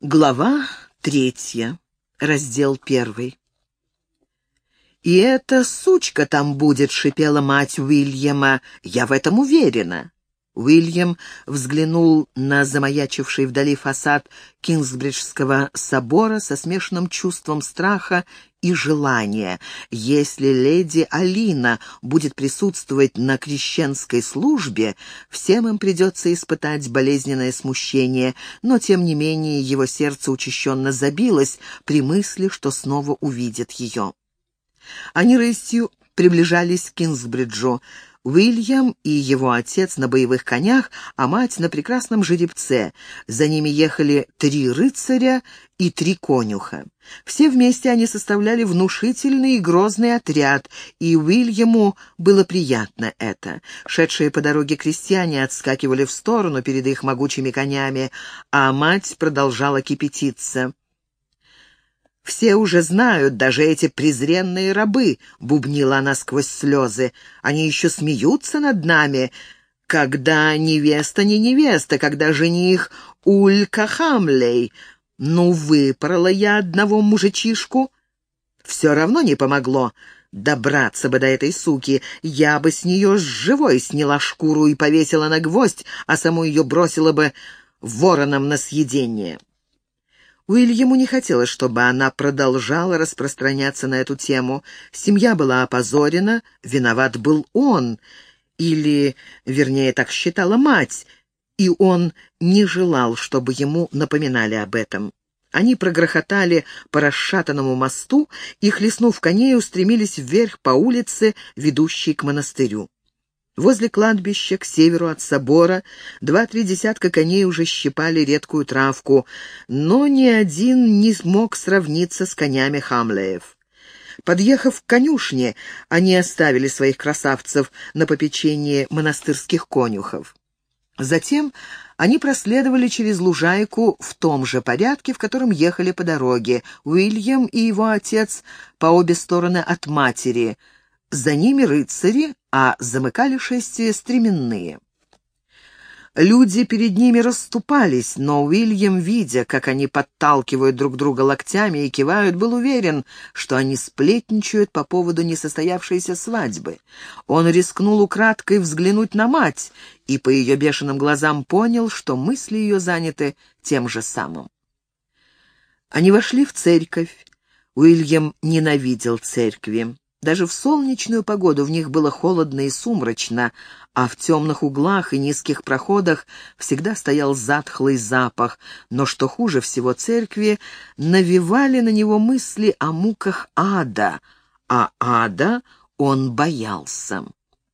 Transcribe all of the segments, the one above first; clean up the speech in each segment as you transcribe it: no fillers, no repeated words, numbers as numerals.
Глава 3, раздел 1. «И эта сучка там будет», — шипела мать Уильяма, — «я в этом уверена». Уильям взглянул на замаячивший вдали фасад Кингсбриджского собора со смешанным чувством страха и желания. Если леди Алина будет присутствовать на крещенской службе, всем им придется испытать болезненное смущение, но, тем не менее, его сердце учащенно забилось при мысли, что снова увидит ее. Они рысью приближались к Кингсбриджу. Уильям и его отец на боевых конях, а мать на прекрасном жеребце. За ними ехали 3 рыцаря и 3 конюха. Все вместе они составляли внушительный и грозный отряд, и Уильяму было приятно это. Шедшие по дороге крестьяне отскакивали в сторону перед их могучими конями, а мать продолжала кипятиться. «Все уже знают, даже эти презренные рабы», — бубнила она сквозь слезы. «Они еще смеются над нами, когда невеста не невеста, когда жених Улька Хамлей. Ну, выпорола я одного мужичишку. Все равно не помогло. Добраться бы до этой суки, я бы с нее живой сняла шкуру и повесила на гвоздь, а саму ее бросила бы вороном на съедение». Уильяму не хотелось, чтобы она продолжала распространяться на эту тему. Семья была опозорена, виноват был он, или, вернее, так считала мать, и он не желал, чтобы ему напоминали об этом. Они прогрохотали по расшатанному мосту и, хлестнув коней, устремились вверх по улице, ведущей к монастырю. Возле кладбища, к северу от собора, 2-3 десятка коней уже щипали редкую травку, но ни один не смог сравниться с конями Хамлеев. Подъехав к конюшне, они оставили своих красавцев на попечении монастырских конюхов. Затем они проследовали через лужайку в том же порядке, в котором ехали по дороге, Уильям и его отец по обе стороны от матери. За ними рыцари, а замыкали шествие стременные. Люди перед ними расступались, но Уильям, видя, как они подталкивают друг друга локтями и кивают, был уверен, что они сплетничают по поводу несостоявшейся свадьбы. Он рискнул украдкой взглянуть на мать и по ее бешеным глазам понял, что мысли ее заняты тем же самым. Они вошли в церковь. Уильям ненавидел церкви. Даже в солнечную погоду в них было холодно и сумрачно, а в темных углах и низких проходах всегда стоял затхлый запах, но, что хуже всего, церкви навевали на него мысли о муках ада, а ада он боялся.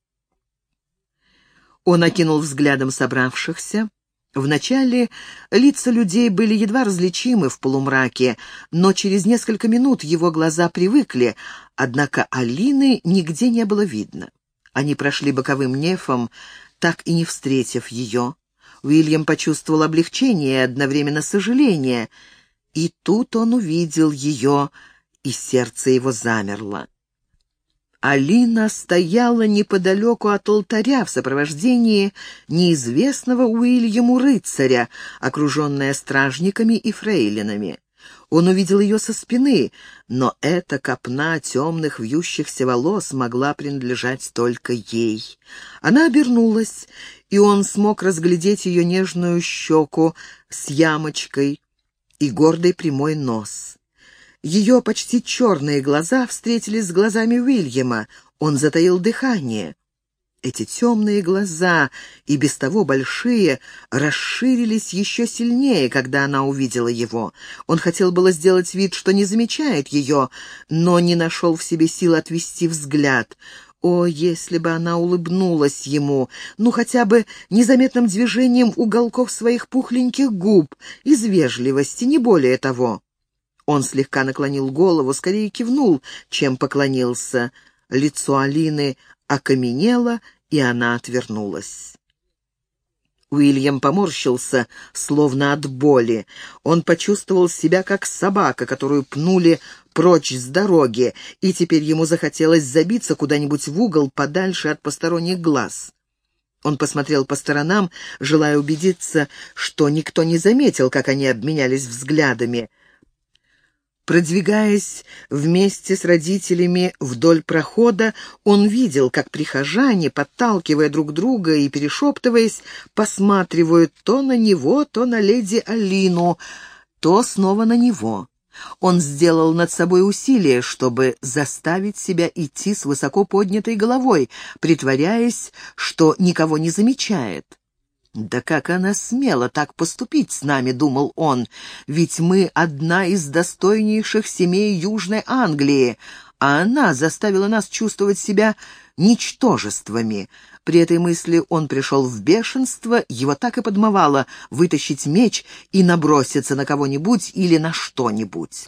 Он окинул взглядом собравшихся. Вначале лица людей были едва различимы в полумраке, но через несколько минут его глаза привыкли, однако Алины нигде не было видно. Они прошли боковым нефом, так и не встретив ее. Уильям почувствовал облегчение и одновременно сожаление, и тут он увидел ее, и сердце его замерло. Алина стояла неподалеку от алтаря в сопровождении неизвестного Уильяму рыцаря, окруженная стражниками и фрейлинами. Он увидел ее со спины, но эта копна темных вьющихся волос могла принадлежать только ей. Она обернулась, и он смог разглядеть ее нежную щеку с ямочкой и гордый прямой нос. Ее почти черные глаза встретились с глазами Уильяма. Он затаил дыхание. Эти темные глаза, и без того большие, расширились еще сильнее, когда она увидела его. Он хотел было сделать вид, что не замечает ее, но не нашел в себе сил отвести взгляд. О, если бы она улыбнулась ему, ну хотя бы незаметным движением уголков своих пухленьких губ, из вежливости, не более того. Он слегка наклонил голову, скорее кивнул, чем поклонился. Лицо Алины окаменело, и она отвернулась. Уильям поморщился, словно от боли. Он почувствовал себя как собака, которую пнули прочь с дороги, и теперь ему захотелось забиться куда-нибудь в угол подальше от посторонних глаз. Он посмотрел по сторонам, желая убедиться, что никто не заметил, как они обменялись взглядами. Продвигаясь вместе с родителями вдоль прохода, он видел, как прихожане, подталкивая друг друга и перешептываясь, посматривают то на него, то на леди Алину, то снова на него. Он сделал над собой усилие, чтобы заставить себя идти с высоко поднятой головой, притворяясь, что никого не замечает. «Да как она смела так поступить с нами?» — думал он. «Ведь мы одна из достойнейших семей Южной Англии, а она заставила нас чувствовать себя ничтожествами». При этой мысли он пришел в бешенство, его так и подмывало вытащить меч и наброситься на кого-нибудь или на что-нибудь.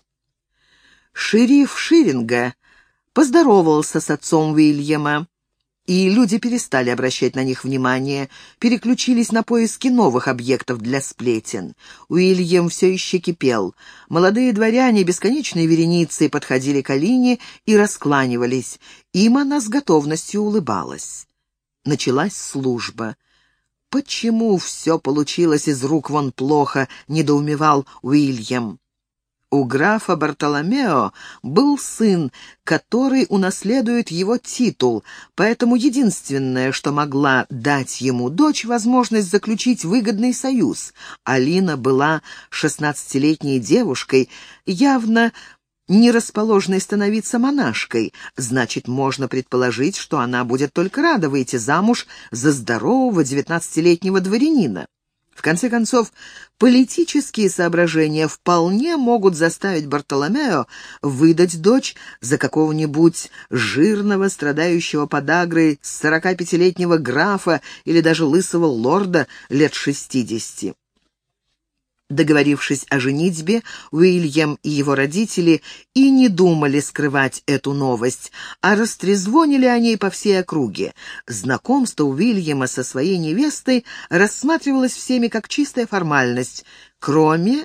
Шериф Ширинга поздоровался с отцом Уильяма, и люди перестали обращать на них внимание, переключились на поиски новых объектов для сплетен. Уильям все еще кипел. Молодые дворяне бесконечной вереницей подходили к Алине и раскланивались. Им она с готовностью улыбалась. Началась служба. «Почему все получилось из рук вон плохо?» — недоумевал Уильям. У графа Бартоломео был сын, который унаследует его титул, поэтому единственное, что могла дать ему дочь, возможность заключить выгодный союз. Алина была 16-летней девушкой, явно не расположенной становиться монашкой, значит, можно предположить, что она будет только рада выйти замуж за здорового 19-летнего дворянина. В конце концов, политические соображения вполне могут заставить Бартоломео выдать дочь за какого-нибудь жирного, страдающего подагрой 45-летнего графа или даже лысого лорда лет 60. Договорившись о женитьбе, Уильям и его родители и не думали скрывать эту новость, а растрезвонили о ней по всей округе. Знакомство Уильяма со своей невестой рассматривалось всеми как чистая формальность, кроме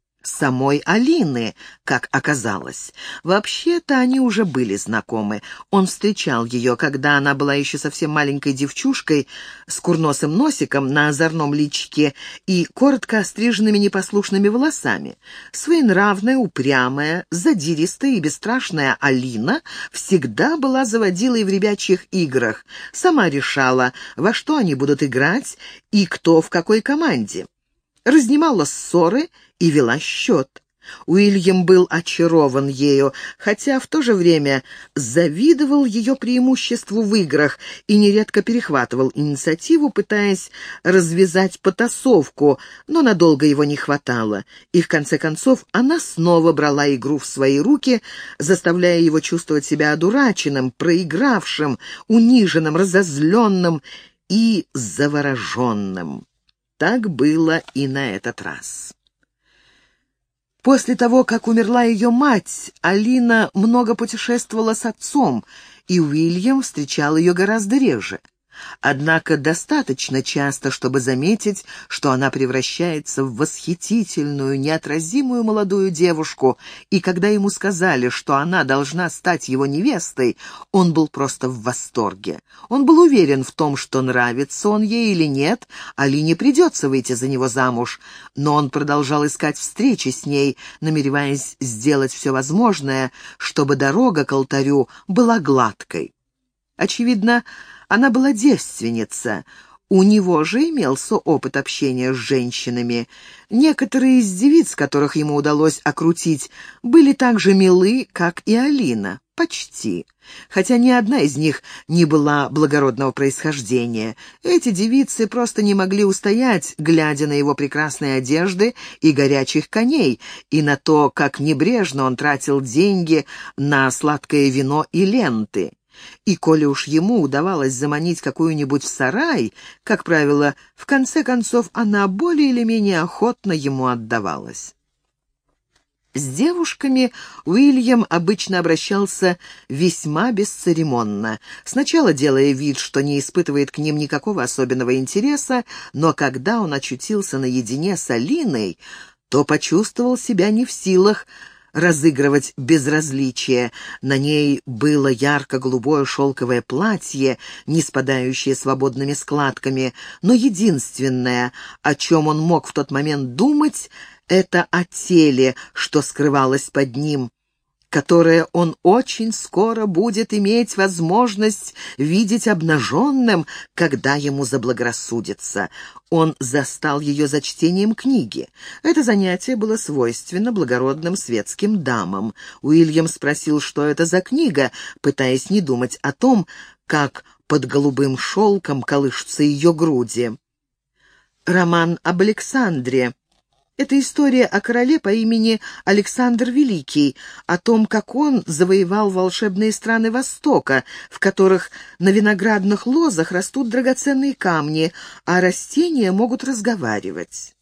самой Алины, как оказалось. Вообще-то они уже были знакомы. Он встречал ее, когда она была еще совсем маленькой девчушкой с курносым носиком на озорном личике и коротко остриженными непослушными волосами. Своенравная, упрямая, задиристая и бесстрашная Алина всегда была заводилой в ребячьих играх, сама решала, во что они будут играть и кто в какой команде. Разнимала ссоры и вела счет. Уильям был очарован ею, хотя в то же время завидовал ее преимуществу в играх и нередко перехватывал инициативу, пытаясь развязать потасовку, но надолго его не хватало. И в конце концов она снова брала игру в свои руки, заставляя его чувствовать себя одураченным, проигравшим, униженным, разозленным и завороженным. Так было и на этот раз. После того, как умерла ее мать, Алина много путешествовала с отцом, и Уильям встречал ее гораздо реже. Однако достаточно часто, чтобы заметить, что она превращается в восхитительную, неотразимую молодую девушку, и когда ему сказали, что она должна стать его невестой, он был просто в восторге. Он был уверен в том, что нравится он ей или нет, Алине придется выйти за него замуж, но он продолжал искать встречи с ней, намереваясь сделать все возможное, чтобы дорога к алтарю была гладкой. Очевидно, она была девственница. У него же имелся опыт общения с женщинами. Некоторые из девиц, которых ему удалось окрутить, были так же милы, как и Алина. Почти. Хотя ни одна из них не была благородного происхождения. Эти девицы просто не могли устоять, глядя на его прекрасные одежды и горячих коней, и на то, как небрежно он тратил деньги на сладкое вино и ленты. И коли уж ему удавалось заманить какую-нибудь в сарай, как правило, в конце концов она более или менее охотно ему отдавалась. С девушками Уильям обычно обращался весьма бесцеремонно, сначала делая вид, что не испытывает к ним никакого особенного интереса, но когда он очутился наедине с Алиной, то почувствовал себя не в силах разыгрывать безразличие. На ней было ярко-голубое шелковое платье, не спадающее свободными складками, но единственное, о чем он мог в тот момент думать, это о теле, что скрывалось под ним, которое он очень скоро будет иметь возможность видеть обнаженным, когда ему заблагорассудится. Он застал ее за чтением книги. Это занятие было свойственно благородным светским дамам. Уильям спросил, что это за книга, пытаясь не думать о том, как под голубым шелком колышутся ее груди. «Роман об Александре. Это история о короле по имени Александр Великий, о том, как он завоевал волшебные страны Востока, в которых на виноградных лозах растут драгоценные камни, а растения могут разговаривать».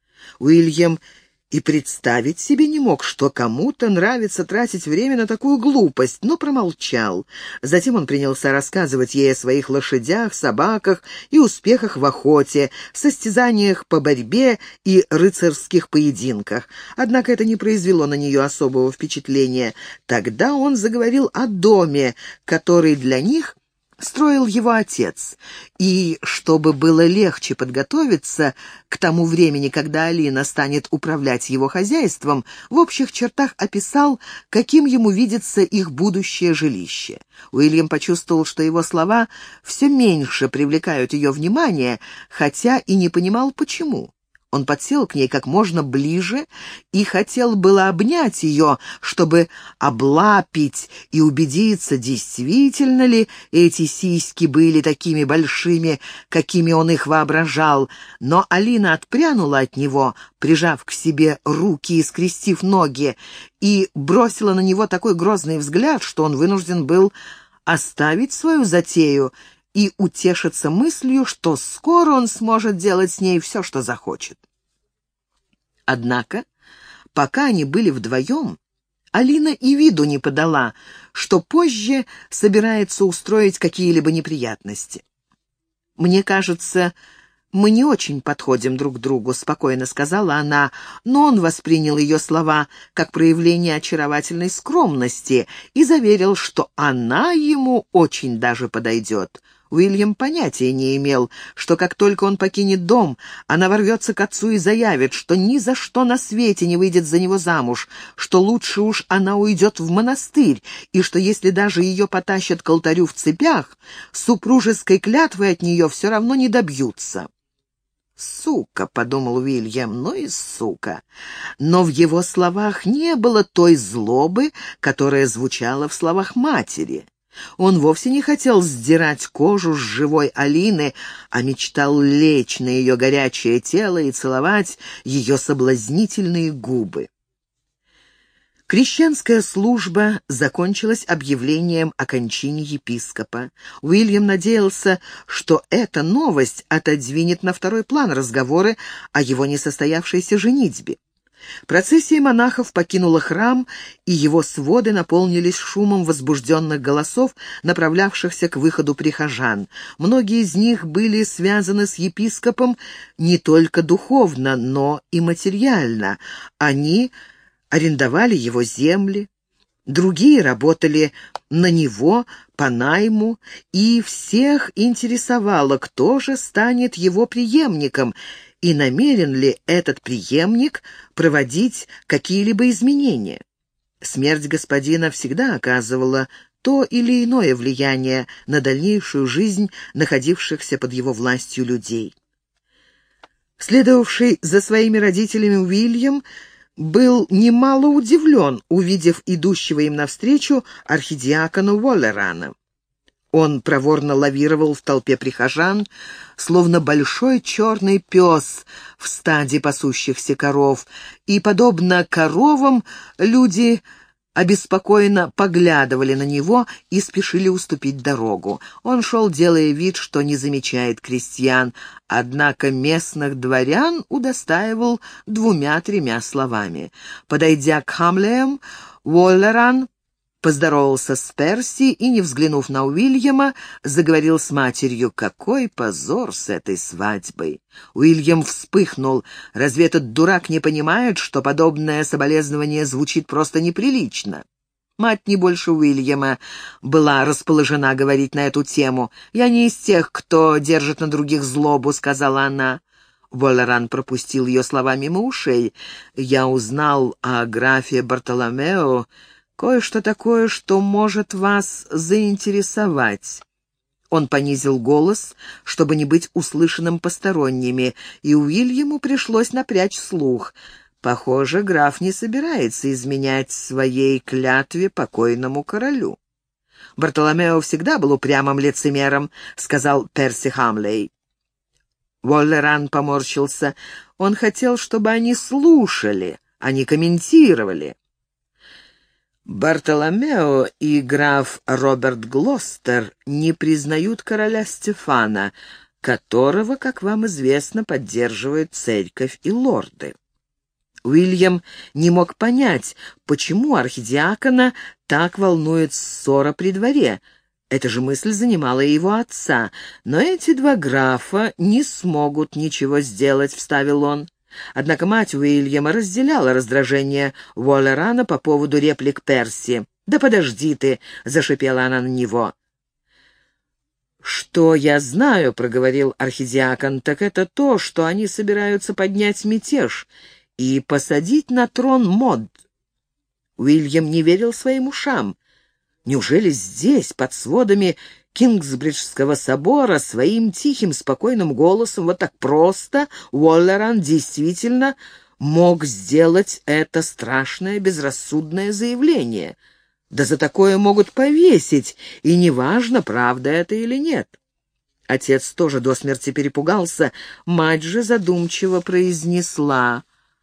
Уильям и представить себе не мог, что кому-то нравится тратить время на такую глупость, но промолчал. Затем он принялся рассказывать ей о своих лошадях, собаках и успехах в охоте, состязаниях по борьбе и рыцарских поединках. Однако это не произвело на нее особого впечатления. Тогда он заговорил о доме, который для них строил его отец, и, чтобы было легче подготовиться к тому времени, когда Алина станет управлять его хозяйством, в общих чертах описал, каким ему видится их будущее жилище. Уильям почувствовал, что его слова все меньше привлекают ее внимание, хотя и не понимал, почему. Он подсел к ней как можно ближе и хотел было обнять ее, чтобы облапить и убедиться, действительно ли эти сиськи были такими большими, какими он их воображал. Но Алина отпрянула от него, прижав к себе руки и скрестив ноги, и бросила на него такой грозный взгляд, что он вынужден был оставить свою затею и утешиться мыслью, что скоро он сможет делать с ней все, что захочет. Однако, пока они были вдвоем, Алина и виду не подала, что позже собирается устроить какие-либо неприятности. «Мне кажется, мы не очень подходим друг к другу», — спокойно сказала она, но он воспринял ее слова как проявление очаровательной скромности и заверил, что она ему очень даже подойдет. Уильям понятия не имел, что как только он покинет дом, она ворвется к отцу и заявит, что ни за что на свете не выйдет за него замуж, что лучше уж она уйдет в монастырь, и что если даже ее потащат к алтарю в цепях, супружеской клятвы от нее все равно не добьются. «Сука», — подумал Уильям, — «ну и сука». Но в его словах не было той злобы, которая звучала в словах матери. Он вовсе не хотел сдирать кожу с живой Алины, а мечтал лечь на ее горячее тело и целовать ее соблазнительные губы. Крещенская служба закончилась объявлением о кончине епископа. Уильям надеялся, что эта новость отодвинет на второй план разговоры о его несостоявшейся женитьбе. Процессия монахов покинула храм, и его своды наполнились шумом возбужденных голосов, направлявшихся к выходу прихожан. Многие из них были связаны с епископом не только духовно, но и материально. Они арендовали его земли, другие работали на него по найму, и всех интересовало, кто же станет его преемником, и намерен ли этот преемник проводить какие-либо изменения. Смерть господина всегда оказывала то или иное влияние на дальнейшую жизнь находившихся под его властью людей. Следовавший за своими родителями Уильям был немало удивлен, увидев идущего им навстречу архидиакона Уоллерана. Он проворно лавировал в толпе прихожан, словно большой черный пес в стаде пасущихся коров, и, подобно коровам, люди обеспокоенно поглядывали на него и спешили уступить дорогу. Он шел, делая вид, что не замечает крестьян, однако местных дворян удостаивал 2-3 словами. Подойдя к Хамлеям, Уоллеран поздоровался с Перси и, не взглянув на Уильяма, заговорил с матерью. «Какой позор с этой свадьбой!» Уильям вспыхнул. «Разве этот дурак не понимает, что подобное соболезнование звучит просто неприлично?» Мать не больше Уильяма была расположена говорить на эту тему. «Я не из тех, кто держит на других злобу», — сказала она. Уоллеран пропустил ее слова мимо ушей. «Я узнал о графе Бартоломео кое-что такое, что может вас заинтересовать». Он понизил голос, чтобы не быть услышанным посторонними, и Уильяму пришлось напрячь слух. Похоже, граф не собирается изменять своей клятве покойному королю. «Бартоломео всегда был упрямым лицемером», — сказал Перси Хамлей. Уоллеран поморщился. Он хотел, чтобы они слушали, а не комментировали. «Бартоломео и граф Роберт Глостер не признают короля Стефана, которого, как вам известно, поддерживает церковь и лорды». Уильям не мог понять, почему архидиакона так волнует ссора при дворе. Эта же мысль занимала и его отца. «Но эти два графа не смогут ничего сделать», — вставил он. Однако мать Уильяма разделяла раздражение Уоллерана по поводу реплик Перси. «Да подожди ты!» — зашипела она на него. «Что я знаю, — проговорил архидиакон, — так это то, что они собираются поднять мятеж и посадить на трон Мод». Уильям не верил своим ушам. Неужели здесь, под сводами Кингсбриджского собора, своим тихим, спокойным голосом, вот так просто, Уоллеран действительно мог сделать это страшное, безрассудное заявление? Да за такое могут повесить, и неважно, правда это или нет. Отец тоже до смерти перепугался, мать же задумчиво произнесла: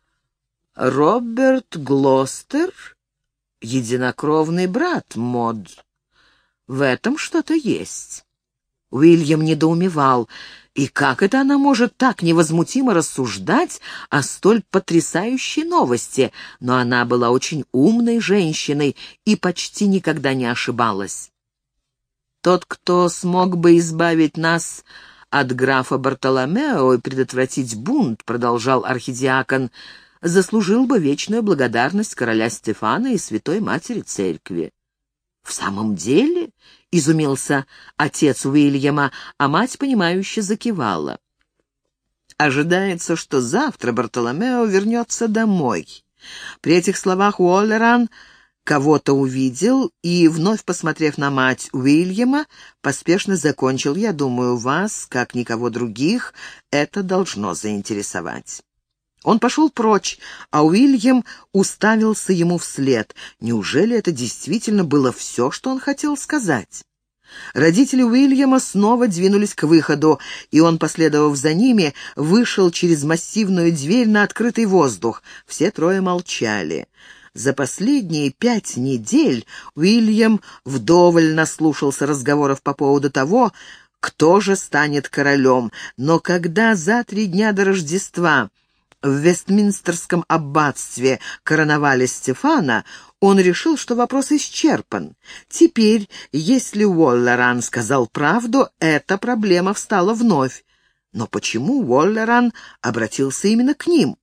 «Роберт Глостер — единокровный брат Мод. В этом что-то есть». Уильям недоумевал. И как это она может так невозмутимо рассуждать о столь потрясающей новости? Но она была очень умной женщиной и почти никогда не ошибалась. «Тот, кто смог бы избавить нас от графа Бартоломео и предотвратить бунт, — продолжал архидиакон, — заслужил бы вечную благодарность короля Стефана и святой матери церкви». «В самом деле?» — изумился отец Уильяма, а мать, понимающе закивала. «Ожидается, что завтра Бартоломео вернется домой». При этих словах Уоллеран кого-то увидел и, вновь посмотрев на мать Уильяма, поспешно закончил: «Я думаю, вас, как никого других, это должно заинтересовать». Он пошел прочь, а Уильям уставился ему вслед. Неужели это действительно было все, что он хотел сказать? Родители Уильяма снова двинулись к выходу, и он, последовав за ними, вышел через массивную дверь на открытый воздух. Все трое молчали. За последние 5 недель Уильям вдоволь наслушался разговоров по поводу того, кто же станет королем, но когда за 3 дня до Рождества в Вестминстерском аббатстве короновали Стефана, он решил, что вопрос исчерпан. Теперь, если Уоллеран сказал правду, эта проблема встала вновь. Но почему Уоллеран обратился именно к ним?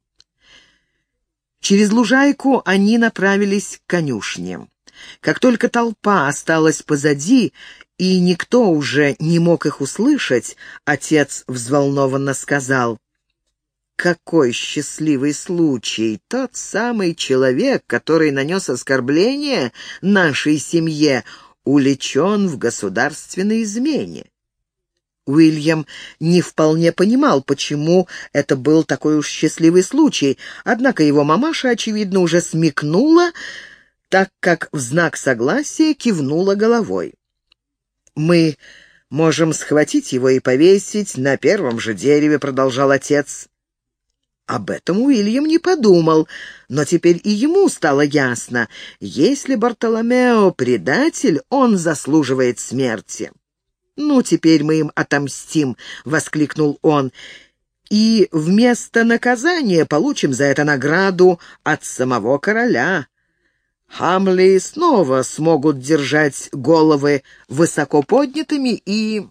Через лужайку они направились к конюшне. Как только толпа осталась позади, и никто уже не мог их услышать, отец взволнованно сказал: «Какой счастливый случай! Тот самый человек, который нанес оскорбление нашей семье, уличен в государственной измене». Уильям не вполне понимал, почему это был такой уж счастливый случай, однако его мамаша, очевидно, уже смекнула, так как в знак согласия кивнула головой. «Мы можем схватить его и повесить на первом же дереве», — продолжал отец. Об этом Уильям не подумал, но теперь и ему стало ясно: если Бартоломео предатель, он заслуживает смерти. «Ну, теперь мы им отомстим», — воскликнул он, «и вместо наказания получим за это награду от самого короля». Хамли снова смогут держать головы высоко поднятыми и...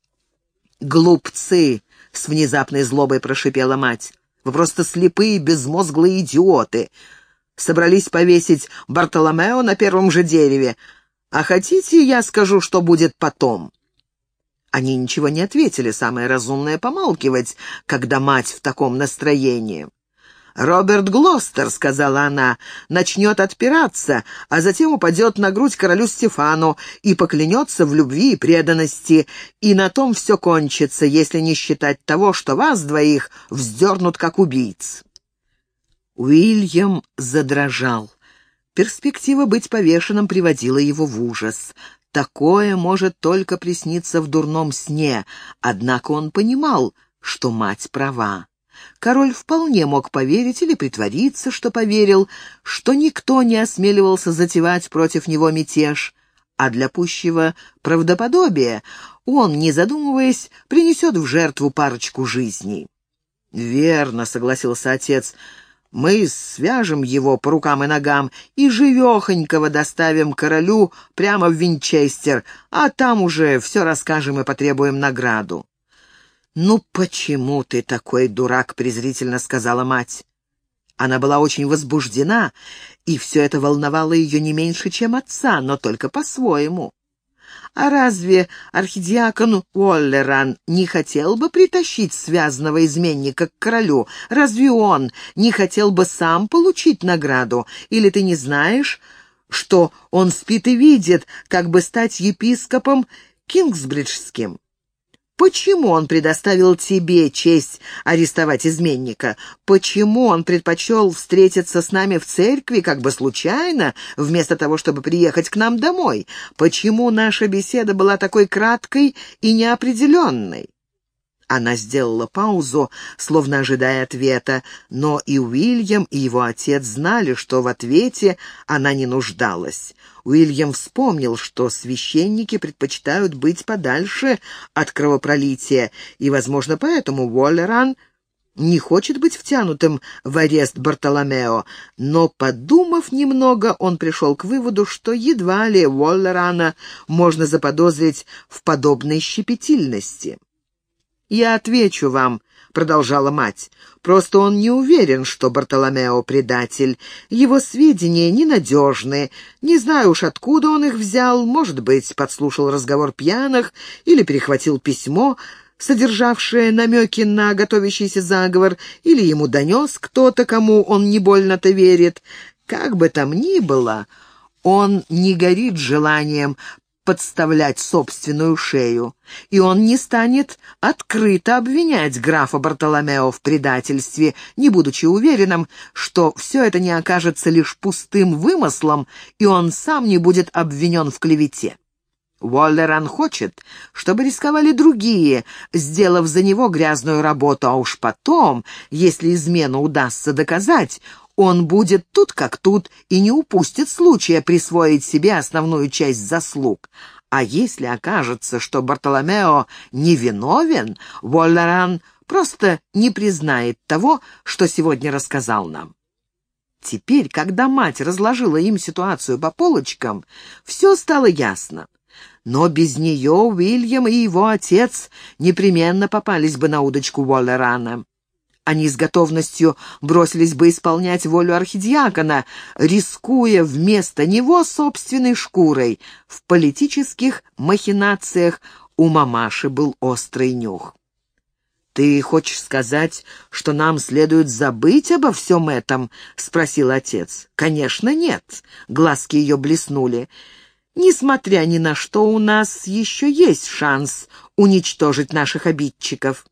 «Глупцы!» — с внезапной злобой прошипела мать. «Вы просто слепые, безмозглые идиоты. Собрались повесить Бартоломео на первом же дереве. А хотите, я скажу, что будет потом?» Они ничего не ответили, самое разумное — помалкивать, когда мать в таком настроении. «Роберт Глостер», — сказала она, — «начнет отпираться, а затем упадет на грудь королю Стефану и поклянется в любви и преданности, и на том все кончится, если не считать того, что вас двоих вздернут как убийц». Уильям задрожал. Перспектива быть повешенным приводила его в ужас. Такое может только присниться в дурном сне, однако он понимал, что мать права. Король вполне мог поверить или притвориться, что поверил, что никто не осмеливался затевать против него мятеж, а для пущего правдоподобия он, не задумываясь, принесет в жертву парочку жизней. «Верно», — согласился отец, — «мы свяжем его по рукам и ногам и живехонького доставим королю прямо в Винчестер, а там уже все расскажем и потребуем награду». «Ну почему ты такой дурак?» — презрительно сказала мать. Она была очень возбуждена, и все это волновало ее не меньше, чем отца, но только по-своему. А разве архидиакон Уоллеран не хотел бы притащить связанного изменника к королю? Разве он не хотел бы сам получить награду? Или ты не знаешь, что он спит и видит, как бы стать епископом Кингсбриджским? Почему он предоставил тебе честь арестовать изменника? Почему он предпочел встретиться с нами в церкви как бы случайно, вместо того, чтобы приехать к нам домой? Почему наша беседа была такой краткой и неопределенной?» Она сделала паузу, словно ожидая ответа, но и Уильям, и его отец знали, что в ответе она не нуждалась. Уильям вспомнил, что священники предпочитают быть подальше от кровопролития, и, возможно, поэтому Уоллеран не хочет быть втянутым в арест Бартоломео, но, подумав немного, он пришел к выводу, что едва ли Уоллерана можно заподозрить в подобной щепетильности. «Я отвечу вам», — продолжала мать. «Просто он не уверен, что Бартоломео предатель. Его сведения ненадежны. Не знаю уж, откуда он их взял. Может быть, подслушал разговор пьяных или перехватил письмо, содержавшее намеки на готовящийся заговор, или ему донес кто-то, кому он не больно-то верит. Как бы там ни было, он не горит желанием подставлять собственную шею, и он не станет открыто обвинять графа Бартоломео в предательстве, не будучи уверенным, что все это не окажется лишь пустым вымыслом, и он сам не будет обвинен в клевете. Уоллеран хочет, чтобы рисковали другие, сделав за него грязную работу, а уж потом, если измену удастся доказать, он будет тут как тут и не упустит случая присвоить себе основную часть заслуг. А если окажется, что Бартоломео невиновен, Уоллеран просто не признает того, что сегодня рассказал нам. Теперь, когда мать разложила им ситуацию по полочкам, все стало ясно. Но без нее Уильям и его отец непременно попались бы на удочку Уоллерана. Они с готовностью бросились бы исполнять волю архидиакона, рискуя вместо него собственной шкурой. В политических махинациях у мамаши был острый нюх. «Ты хочешь сказать, что нам следует забыть обо всем этом?» — спросил отец. «Конечно, нет». Глазки ее блеснули. «Несмотря ни на что, у нас еще есть шанс уничтожить наших обидчиков».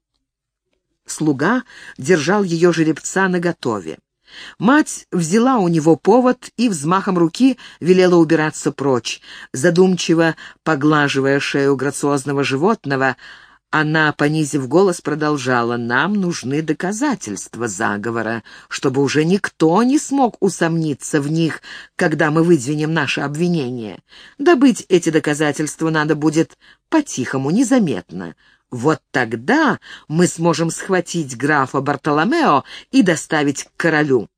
Слуга держал ее жеребца наготове. Мать взяла у него повод и взмахом руки велела убираться прочь. Задумчиво поглаживая шею грациозного животного, она, понизив голос, продолжала: «Нам нужны доказательства заговора, чтобы уже никто не смог усомниться в них, когда мы выдвинем наше обвинение. Добыть эти доказательства надо будет по-тихому, незаметно. Вот тогда мы сможем схватить графа Бартоломео и доставить к королю.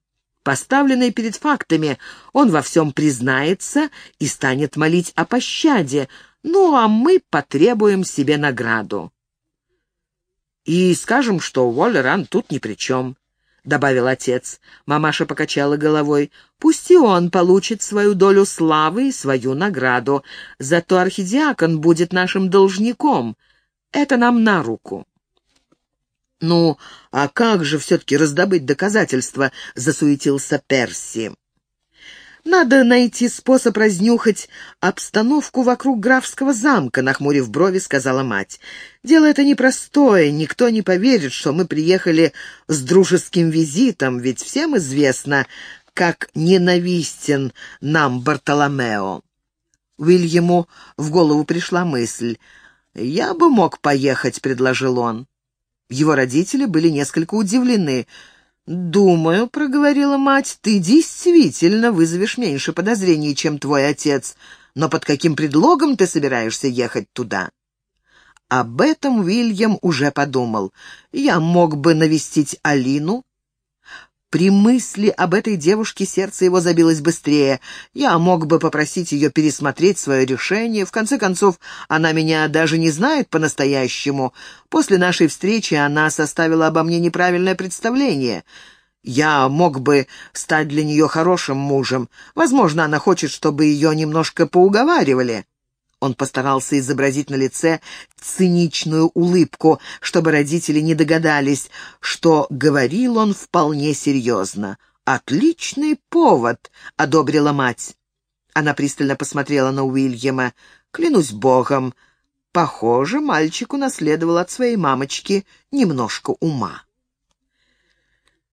Поставленный перед фактами, он во всем признается и станет молить о пощаде, ну а мы потребуем себе награду. «И скажем, что Уоллеран тут ни при чем», — добавил отец. Мамаша покачала головой. «Пусть и он получит свою долю славы и свою награду. Зато архидиакон будет нашим должником. Это нам на руку». «Ну, а как же все-таки раздобыть доказательства?» — засуетился Перси. «Надо найти способ разнюхать обстановку вокруг графского замка», — нахмурив брови, сказала мать. «Дело это непростое, никто не поверит, что мы приехали с дружеским визитом, ведь всем известно, как ненавистен нам Бартоломео». Уильяму в голову пришла мысль. «Я бы мог поехать», — предложил он. Его родители были несколько удивлены. «Думаю, — проговорила мать, — ты действительно вызовешь меньше подозрений, чем твой отец. Но под каким предлогом ты собираешься ехать туда?» Об этом Уильям уже подумал. «Я мог бы навестить Алину». При мысли об этой девушке сердце его забилось быстрее. Я мог бы попросить ее пересмотреть свое решение. В конце концов, она меня даже не знает по-настоящему. После нашей встречи она составила обо мне неправильное представление. Я мог бы стать для нее хорошим мужем. Возможно, она хочет, чтобы ее немножко поуговаривали». Он постарался изобразить на лице циничную улыбку, чтобы родители не догадались, что говорил он вполне серьезно. «Отличный повод», — одобрила мать. Она пристально посмотрела на Уильяма. «Клянусь богом, похоже, мальчик унаследовал от своей мамочки немножко ума».